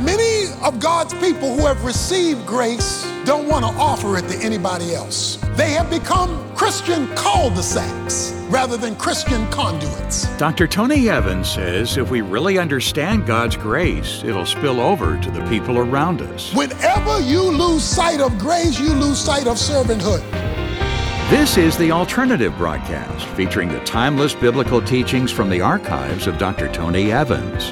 Many of God's people who have received grace don't want to offer it to anybody else. They have become Christian cul-de-sacs rather than Christian conduits. Dr. Tony Evans says if we really understand God's grace, it'll spill over to the people around us. Whenever you lose sight of grace, you lose sight of servanthood. This is The Alternative Broadcast, featuring the timeless biblical teachings from the archives of Dr. Tony Evans.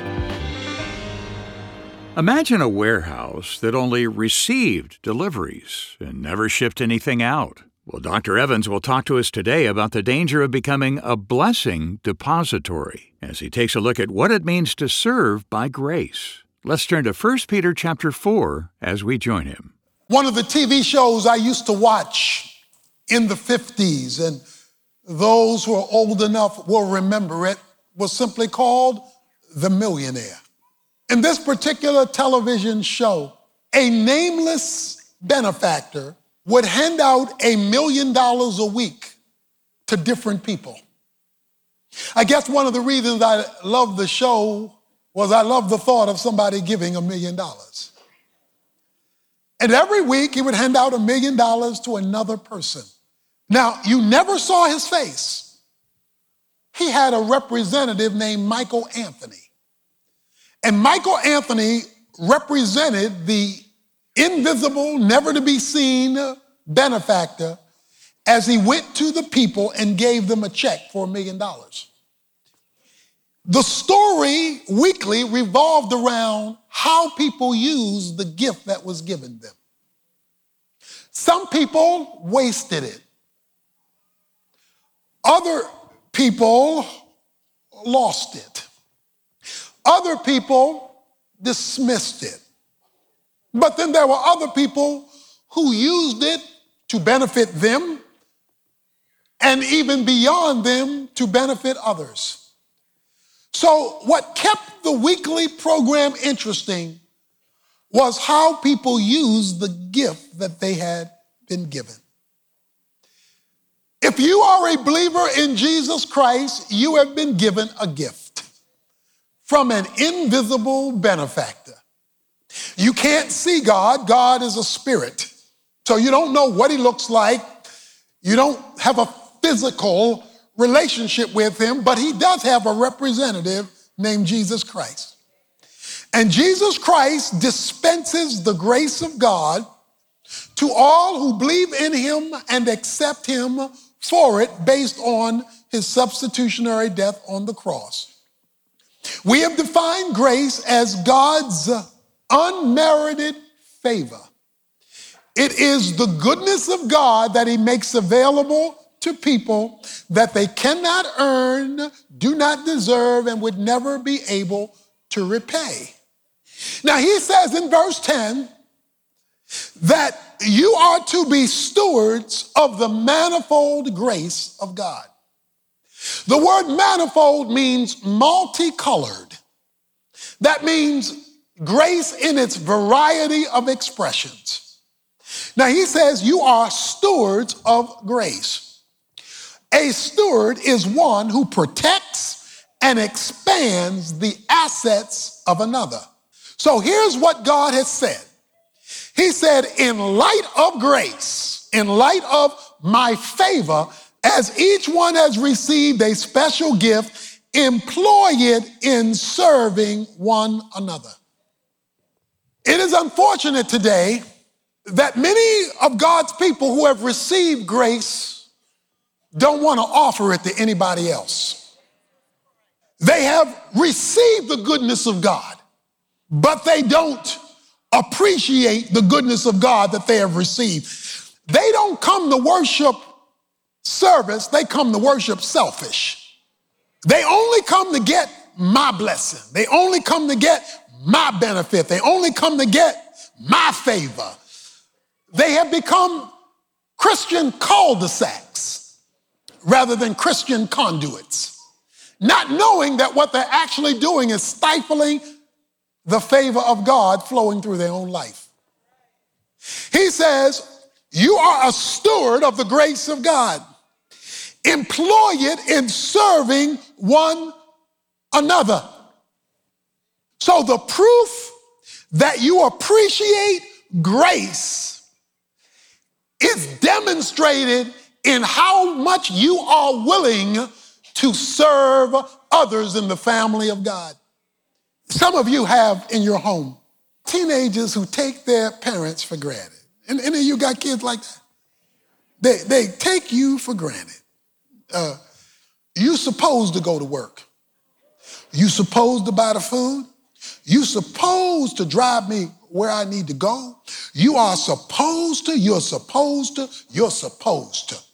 Imagine a warehouse that only received deliveries and never shipped anything out. Well, Dr. Evans will talk to us today about the danger of becoming a blessing depository as he takes a look at what it means to serve by grace. Let's turn to 1 Peter chapter 4 as we join him. One of the TV shows I used to watch in the 50s, and those who are old enough will remember it, was simply called The Millionaire. In this particular television show, a nameless benefactor would hand out $1 million a week to different people. I guess one of the reasons I loved the show was I loved the thought of somebody giving $1 million. And every week he would hand out $1 million to another person. Now, you never saw his face. He had a representative named Michael Anthony. And Michael Anthony represented the invisible, never to be seen benefactor as he went to the people and gave them a check for $1 million. The story weekly revolved around how people used the gift that was given them. Some people wasted it. Other people lost it. Other people dismissed it. But then there were other people who used it to benefit them and even beyond them to benefit others. So what kept the weekly program interesting was how people used the gift that they had been given. If you are a believer in Jesus Christ, you have been given a gift from an invisible benefactor. You can't see God. God is a spirit. So you don't know what he looks like. You don't have a physical relationship with him, but he does have a representative named Jesus Christ. And Jesus Christ dispenses the grace of God to all who believe in him and accept him for it based on his substitutionary death on the cross. We have defined grace as God's unmerited favor. It is the goodness of God that he makes available to people that they cannot earn, do not deserve, and would never be able to repay. Now he says in verse 10 that you are to be stewards of the manifold grace of God. The word manifold means multicolored. That means grace in its variety of expressions. Now he says you are stewards of grace. A steward is one who protects and expands the assets of another. So here's what God has said. He said, in light of grace, in light of my favor, as each one has received a special gift, employ it in serving one another. It is unfortunate today that many of God's people who have received grace don't want to offer it to anybody else. They have received the goodness of God, but they don't appreciate the goodness of God that they have received. They don't come to worship service, they come to worship selfish. They only come to get my blessing. They only come to get my benefit. They only come to get my favor. They have become Christian cul-de-sacs rather than Christian conduits, not knowing that what they're actually doing is stifling the favor of God flowing through their own life. He says, you are a steward of the grace of God. Employ it in serving one another. So the proof that you appreciate grace is demonstrated in how much you are willing to serve others in the family of God. Some of you have in your home teenagers who take their parents for granted. And any of you got kids like that? They take you for granted. You supposed to go to work. You supposed to buy the food. You supposed to drive me where I need to go. You are supposed to, you're supposed to, you're supposed to.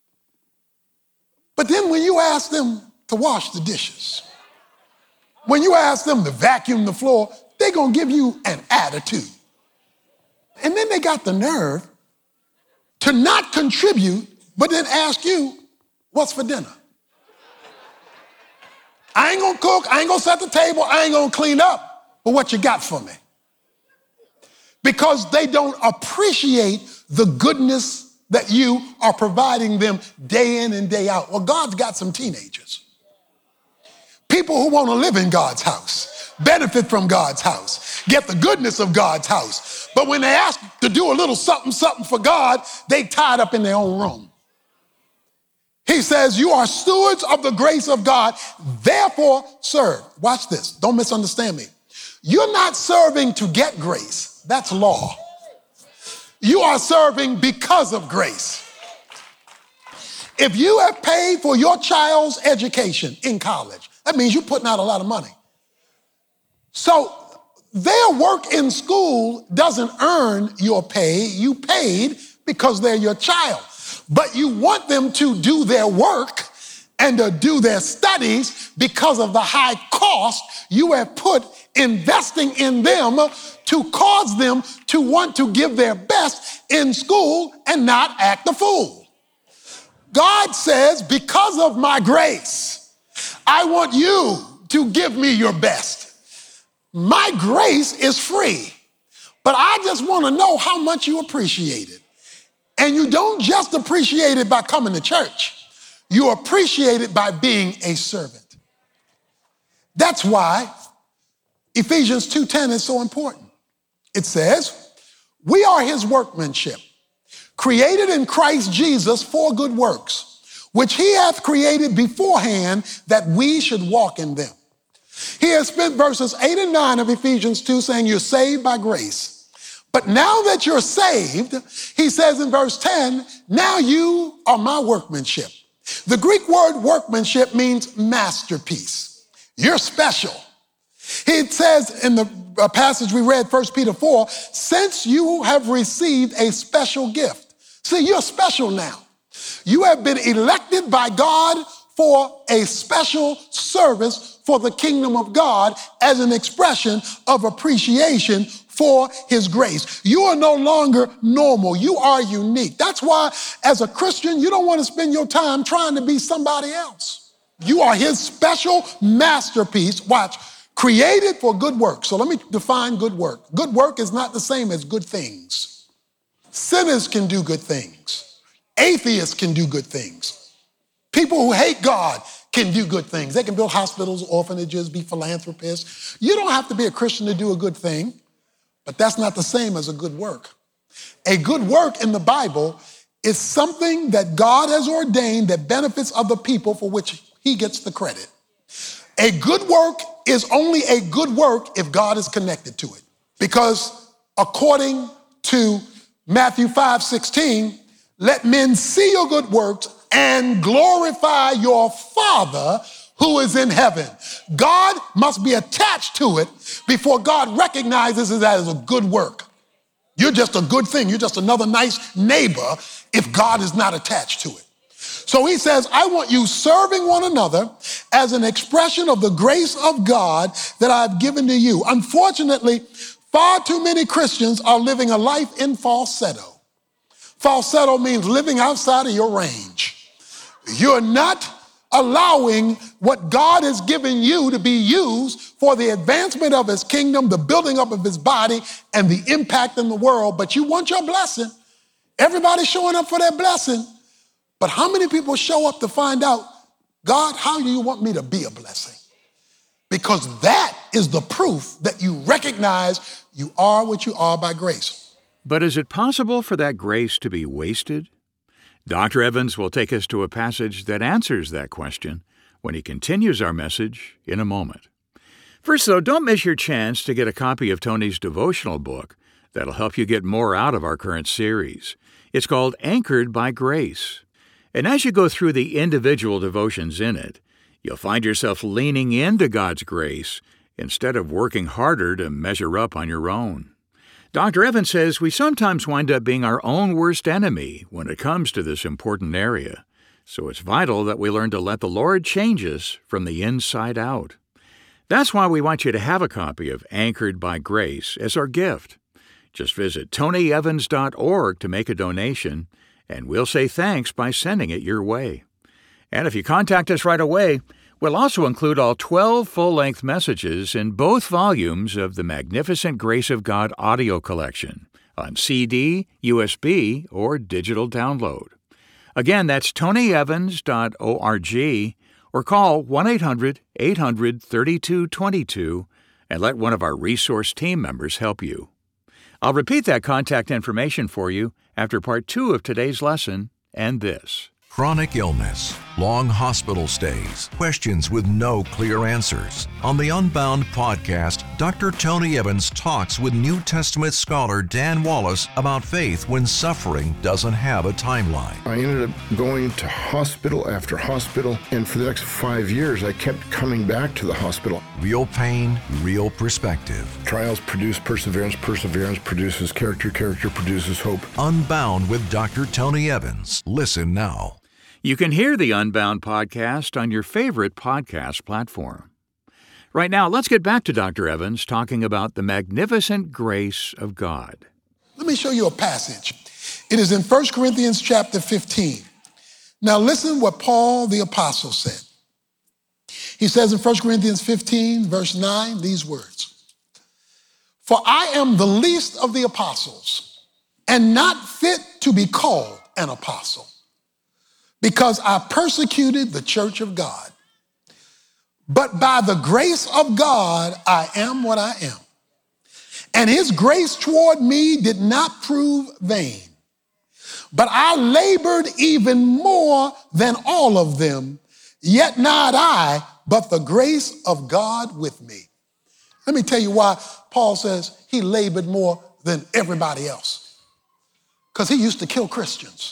But then when you ask them to wash the dishes, when you ask them to vacuum the floor, they're going to give you an attitude. And then they got the nerve to not contribute, but then ask you, what's for dinner? I ain't going to cook, I ain't going to set the table, I ain't going to clean up, but what you got for me? Because they don't appreciate the goodness that you are providing them day in and day out. Well, God's got some teenagers. People who want to live in God's house, benefit from God's house, get the goodness of God's house. But when they ask to do a little something, something for God, they tied up in their own room. He says, you are stewards of the grace of God, therefore serve. Watch this, don't misunderstand me. You're not serving to get grace, that's law. You are serving because of grace. If you have paid for your child's education in college, that means you're putting out a lot of money. So their work in school doesn't earn your pay. You paid because they're your child. But you want them to do their work and to do their studies because of the high cost you have put investing in them to cause them to want to give their best in school and not act a fool. God says, because of my grace, I want you to give me your best. My grace is free, but I just want to know how much you appreciate it. And you don't just appreciate it by coming to church. You appreciate it by being a servant. That's why Ephesians 2:10 is so important. It says, we are his workmanship, created in Christ Jesus for good works, which he hath created beforehand that we should walk in them. He has spent verses 8 and 9 of Ephesians 2 saying you're saved by grace. But now that you're saved, he says in verse 10, now you are my workmanship. The Greek word workmanship means masterpiece. You're special. It says in the passage we read, 1 Peter 4, since you have received a special gift. See, you're special now. You have been elected by God for a special service for the kingdom of God as an expression of appreciation for his grace. You are no longer normal. You are unique. That's why as a Christian, you don't want to spend your time trying to be somebody else. You are his special masterpiece. Watch, created for good work. So let me define good work. Good work is not the same as good things. Sinners can do good things. Atheists can do good things. People who hate God can do good things. They can build hospitals, orphanages, be philanthropists. You don't have to be a Christian to do a good thing. But that's not the same as a good work. A good work in the Bible is something that God has ordained that benefits other people for which he gets the credit. A good work is only a good work if God is connected to it. Because according to Matthew 5:16, let men see your good works and glorify your Father who is in heaven. God must be attached to it before God recognizes it as a good work. You're just a good thing. You're just another nice neighbor if God is not attached to it. So he says, I want you serving one another as an expression of the grace of God that I've given to you. Unfortunately, far too many Christians are living a life in falsetto. Falsetto means living outside of your range. You're not allowing what God has given you to be used for the advancement of his kingdom, the building up of his body, and the impact in the world. But you want your blessing. Everybody's showing up for their blessing. But how many people show up to find out, God, how do you want me to be a blessing? because that is the proof that you recognize you are what you are by grace. But is it possible for that grace to be wasted? Dr. Evans will take us to a passage that answers that question when he continues our message in a moment. First, though, don't miss your chance to get a copy of Tony's devotional book that'll help you get more out of our current series. It's called Anchored by Grace. And as you go through the individual devotions in it, you'll find yourself leaning into God's grace instead of working harder to measure up on your own. Dr. Evans says we sometimes wind up being our own worst enemy when it comes to this important area. So it's vital that we learn to let the Lord change us from the inside out. That's why we want you to have a copy of Anchored by Grace as our gift. Just visit tonyevans.org to make a donation, and we'll say thanks by sending it your way. And if you contact us right away, we'll also include all 12 full-length messages in both volumes of the Magnificent Grace of God audio collection on CD, USB, or digital download. Again, that's tonyevans.org, or call 1-800-800-3222 and let one of our resource team members help you. I'll repeat that contact information for you after part 2 of today's lesson and this. Chronic illness, long hospital stays, questions with no clear answers. On the Unbound podcast, Dr. Tony Evans talks with New Testament scholar Dan Wallace about faith when suffering doesn't have a timeline. I ended up going to hospital after hospital, and for the next 5 years, I kept coming back to the hospital. Real pain, real perspective. Trials produce perseverance, perseverance produces character, character produces hope. Unbound with Dr. Tony Evans. Listen now. You can hear the Unbound podcast on your favorite podcast platform. Right now, let's get back to Dr. Evans talking about the magnificent grace of God. Let me show you a passage. It is in 1 Corinthians chapter 15. Now listen what Paul the apostle said. He says in 1 Corinthians 15, verse 9, these words. For I am the least of the apostles, and not fit to be called an apostle, because I persecuted the church of God. But by the grace of God, I am what I am. And his grace toward me did not prove vain. But I labored even more than all of them, yet not I, but the grace of God with me. Let me tell you why Paul says he labored more than everybody else. Because he used to kill Christians.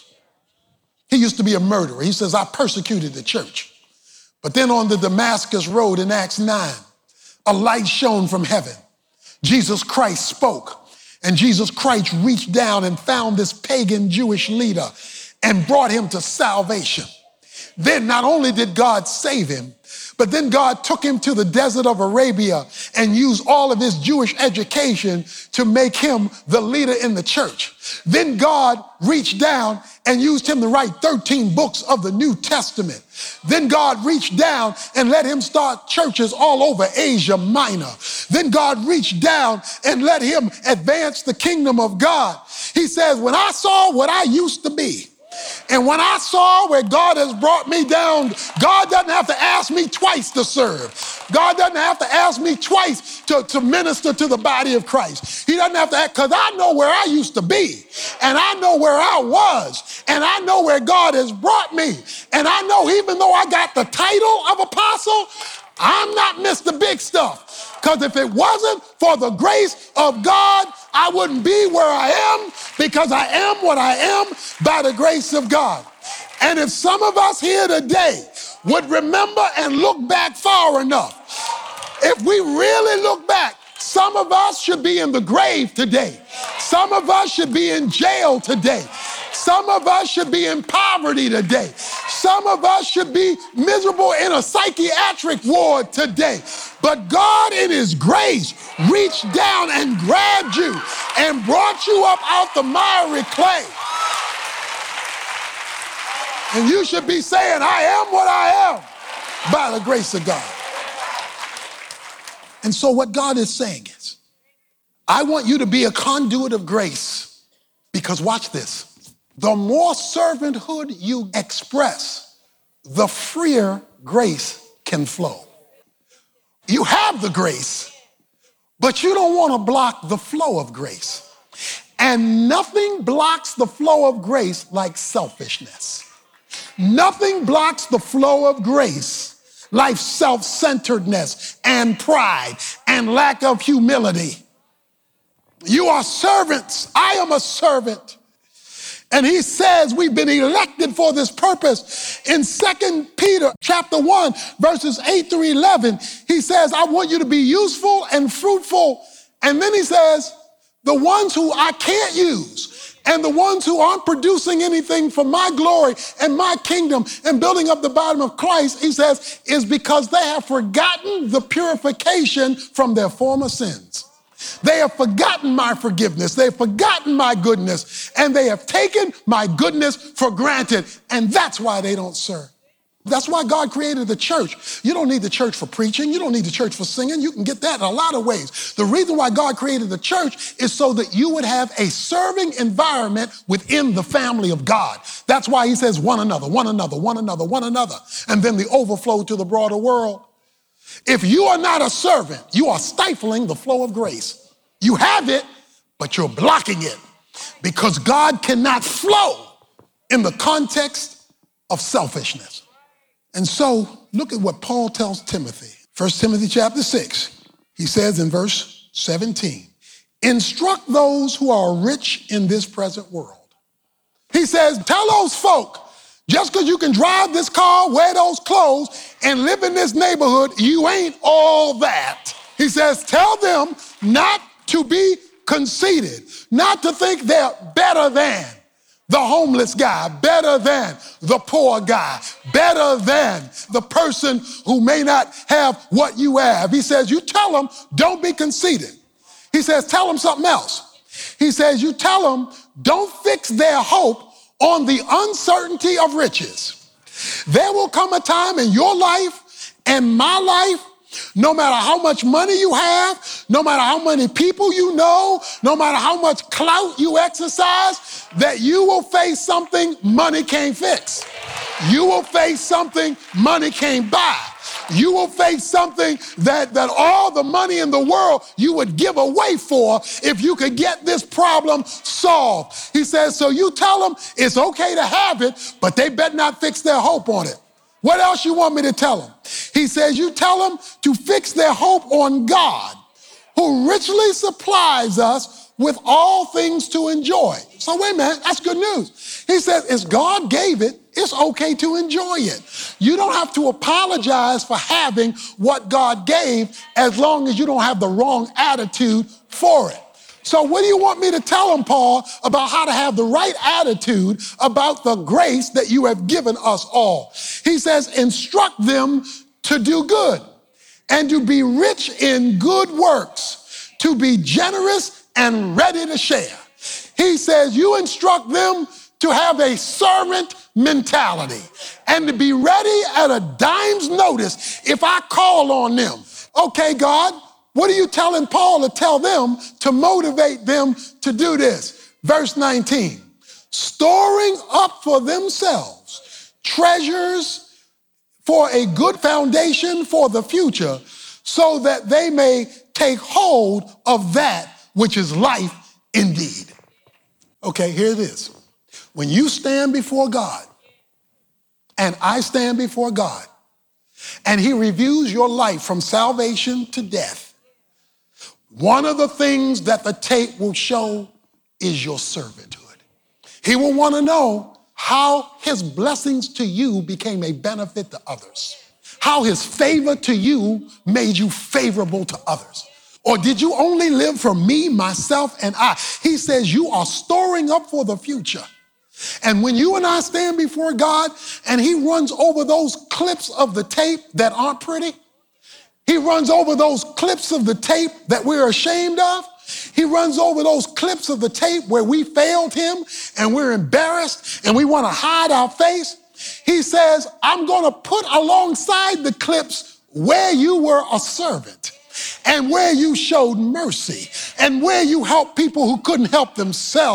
He used to be a murderer. He says, I persecuted the church. But then on the Damascus Road in Acts 9, a light shone from heaven. Jesus Christ spoke, and Jesus Christ reached down and found this pagan Jewish leader and brought him to salvation. Then not only did God save him, but then God took him to the desert of Arabia and used all of his Jewish education to make him the leader in the church. Then God reached down and used him to write 13 books of the New Testament. Then God reached down and let him start churches all over Asia Minor. Then God reached down and let him advance the kingdom of God. He says, when I saw what I used to be, and when I saw where God has brought me down, God doesn't have to ask me twice to serve. God doesn't have to ask me twice to minister to the body of Christ. He doesn't have to ask, because I know where I used to be, and I know where I was, and I know where God has brought me. And I know even though I got the title of apostle, I'm not Mr. Big Stuff. Because if it wasn't for the grace of God, I wouldn't be where I am, because I am what I am by the grace of God. And if some of us here today would remember and look back far enough, if we really look back, some of us should be in the grave today. Some of us should be in jail today. Some of us should be in poverty today. Some of us should be miserable in a psychiatric ward today. But God in his grace reached down and grabbed you and brought you up out the miry clay. And you should be saying, I am what I am by the grace of God. And so what God is saying is, I want you to be a conduit of grace, because watch this. The more servanthood you express, the freer grace can flow. You have the grace, but you don't want to block the flow of grace. And nothing blocks the flow of grace like selfishness. Nothing blocks the flow of grace like self-centeredness and pride and lack of humility. You are servants. I am a servant. And he says we've been elected for this purpose. In 2 Peter chapter 1, verses 8 through 11, he says, I want you to be useful and fruitful. And then he says, the ones who I can't use and the ones who aren't producing anything for my glory and my kingdom and building up the body of Christ, he says, is because they have forgotten the purification from their former sins. They have forgotten my forgiveness. They have forgotten my goodness, and they have taken my goodness for granted, and that's why they don't serve. That's why God created the church. You don't need the church for preaching. You don't need the church for singing. You can get that in a lot of ways. The reason why God created the church is so that you would have a serving environment within the family of God. That's why he says one another, one another, one another, one another, and then the overflow to the broader world. If you are not a servant, you are stifling the flow of grace. You have it, but you're blocking it because God cannot flow in the context of selfishness. And so look at what Paul tells Timothy. 1 Timothy chapter 6, he says in verse 17, instruct those who are rich in this present world. He says, tell those folk, just because you can drive this car, wear those clothes, and live in this neighborhood, you ain't all that. He says, tell them not to be conceited, not to think they're better than the homeless guy, better than the poor guy, better than the person who may not have what you have. He says, you tell them, don't be conceited. He says, tell them something else. He says, you tell them, don't fix their hope on the uncertainty of riches. There will come a time in your life and my life, no matter how much money you have, no matter how many people you know, no matter how much clout you exercise, that you will face something money can't fix. You will face something money can't buy. You will face something that all the money in the world you would give away for if you could get this problem solved. He says, so you tell them it's okay to have it, but they better not fix their hope on it. What else you want me to tell them? He says, you tell them to fix their hope on God, who richly supplies us with all things to enjoy. So wait a minute, that's good news. He says, if God gave it, it's okay to enjoy it. You don't have to apologize for having what God gave as long as you don't have the wrong attitude for it. So what do you want me to tell them, Paul, about how to have the right attitude about the grace that you have given us all? He says, instruct them to do good and to be rich in good works, to be generous and ready to share. He says, you instruct them to have a servant mentality and to be ready at a dime's notice if I call on them. Okay, God, what are you telling Paul to tell them to motivate them to do this? Verse 19, storing up for themselves treasures for a good foundation for the future, so that they may take hold of that which is life indeed. Okay, here it is. When you stand before God, and I stand before God, and he reviews your life from salvation to death, one of the things that the tape will show is your servanthood. He will want to know how his blessings to you became a benefit to others, how his favor to you made you favorable to others. Or did you only live for me, myself, and I? He says you are storing up for the future. And when you and I stand before God and he runs over those clips of the tape that aren't pretty, he runs over those clips of the tape that we're ashamed of, he runs over those clips of the tape where we failed him and we're embarrassed and we want to hide our face. He says, I'm going to put alongside the clips where you were a servant and where you showed mercy and where you helped people who couldn't help themselves.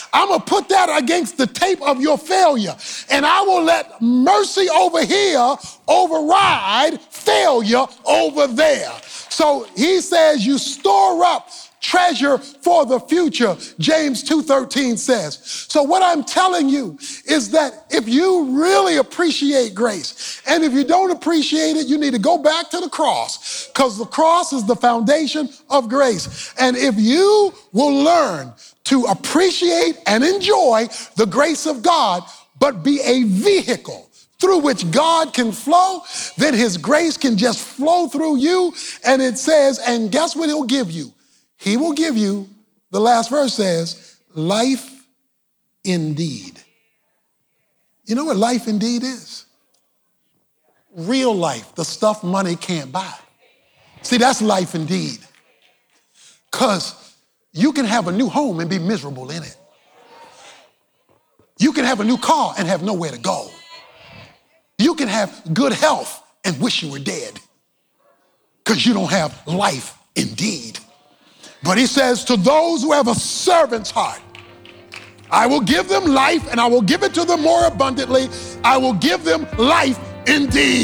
I'm going to put that against the tape of your failure. And I will let mercy over here override failure over there. So he says you store up treasure for the future, James 2:13 says. So what I'm telling you is that if you really appreciate grace, and if you don't appreciate it, you need to go back to the cross, because the cross is the foundation of grace. And if you will learn to appreciate and enjoy the grace of God, but be a vehicle through which God can flow, then his grace can just flow through you. And it says, and guess what he'll give you? He will give you, the last verse says, life indeed. You know what life indeed is? Real life, the stuff money can't buy. See, that's life indeed. Because you can have a new home and be miserable in it. You can have a new car and have nowhere to go. You can have good health and wish you were dead, because you don't have life indeed. But he says, to those who have a servant's heart, I will give them life, and I will give it to them more abundantly. I will give them life indeed.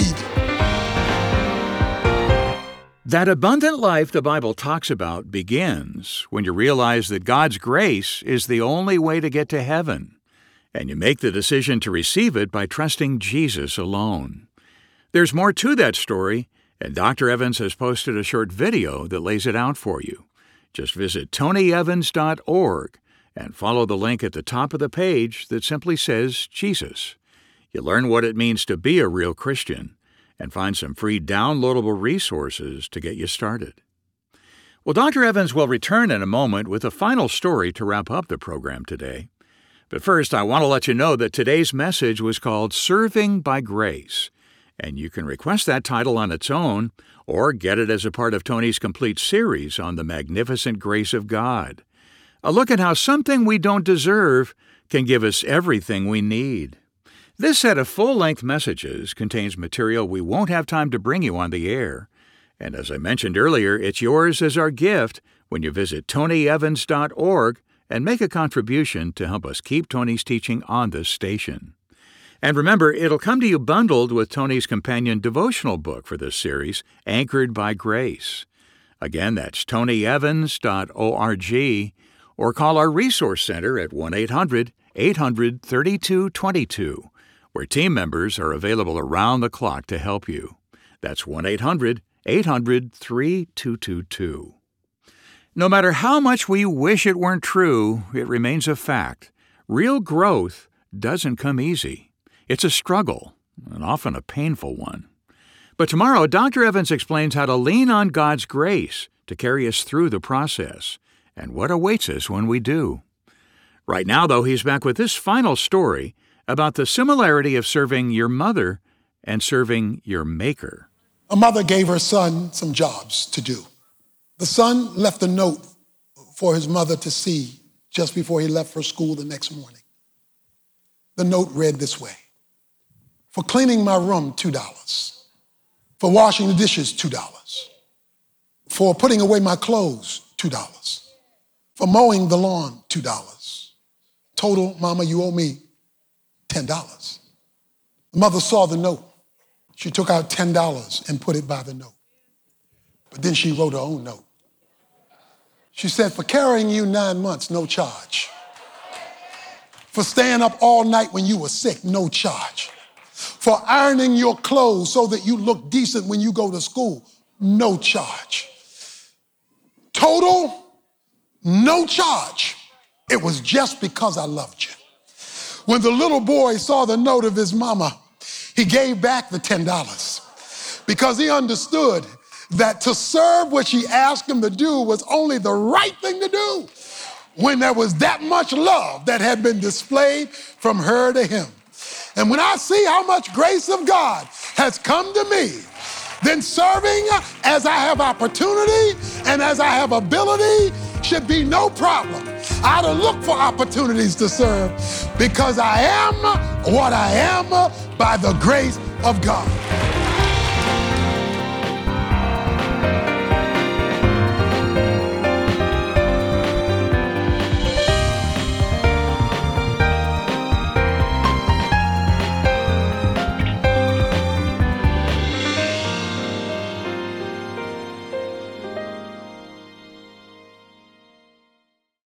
That abundant life the Bible talks about begins when you realize that God's grace is the only way to get to heaven, and you make the decision to receive it by trusting Jesus alone. There's more to that story, and Dr. Evans has posted a short video that lays it out for you. Just visit tonyevans.org and follow the link at the top of the page that simply says Jesus. You learn what it means to be a real Christian and find some free downloadable resources to get you started. Well, Dr. Evans will return in a moment with a final story to wrap up the program today. But first, I want to let you know that today's message was called Serving by Grace, and you can request that title on its own or get it as a part of Tony's complete series on the magnificent grace of God. A look at how something we don't deserve can give us everything we need. This set of full-length messages contains material we won't have time to bring you on the air. And as I mentioned earlier, it's yours as our gift when you visit tonyevans.org and make a contribution to help us keep Tony's teaching on this station. And remember, it'll come to you bundled with Tony's companion devotional book for this series, Anchored by Grace. Again, that's tonyevans.org, or call our Resource Center at 1-800-800-3222, where team members are available around the clock to help you. That's 1-800-800-3222. No matter how much we wish it weren't true, it remains a fact. Real growth doesn't come easy. It's a struggle, and often a painful one. But tomorrow, Dr. Evans explains how to lean on God's grace to carry us through the process, and what awaits us when we do. Right now, though, he's back with this final story about the similarity of serving your mother and serving your Maker. A mother gave her son some jobs to do. The son left a note for his mother to see just before he left for school the next morning. The note read this way: for cleaning my room, $2. For washing the dishes, $2. For putting away my clothes, $2. For mowing the lawn, $2. Total, Mama, you owe me $10. The mother saw the note. She took out $10 and put it by the note. But then she wrote her own note. She said, for carrying you 9 months, no charge. For staying up all night when you were sick, no charge. For ironing your clothes so that you look decent when you go to school, no charge. Total, no charge. It was just because I loved you. When the little boy saw the note of his mama, he gave back the $10 because he understood that to serve what she asked him to do was only the right thing to do when there was that much love that had been displayed from her to him. And when I see how much grace of God has come to me, then serving as I have opportunity and as I have ability should be no problem. I ought to look for opportunities to serve because I am what I am by the grace of God.